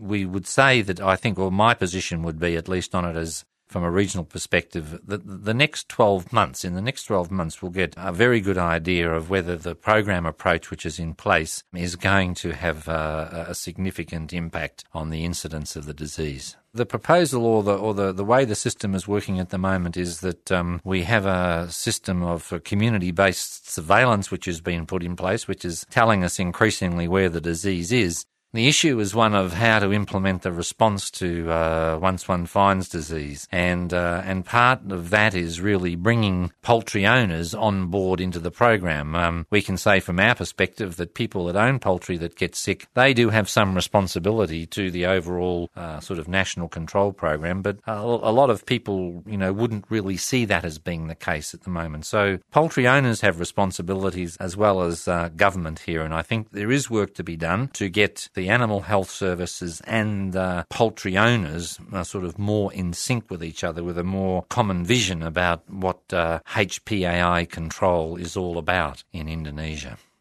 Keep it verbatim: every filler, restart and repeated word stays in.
we would say that I think, or my position would be, at least on it as from a regional perspective, that the next twelve months, in the next twelve months, we'll get a very good idea of whether the program approach which is in place is going to have uh, a significant impact on the incidence of the disease. The proposal or the or the, the way the system is working at the moment is that um, we have a system of community-based surveillance which has been put in place, which is telling us increasingly where the disease is. The issue is one of how to implement the response to uh, once one finds disease, and uh, and part of that is really bringing poultry owners on board into the program. Um, we can say from our perspective that people that own poultry that get sick, they do have some responsibility to the overall uh, sort of national control program, but a, a lot of people, you know, wouldn't really see that as being the case at the moment. So poultry owners have responsibilities as well as uh, government here, and I think there is work to be done to get the animal health services and uh, poultry owners are sort of more in sync with each other, with a more common vision about what uh, H P A I control is all about in Indonesia.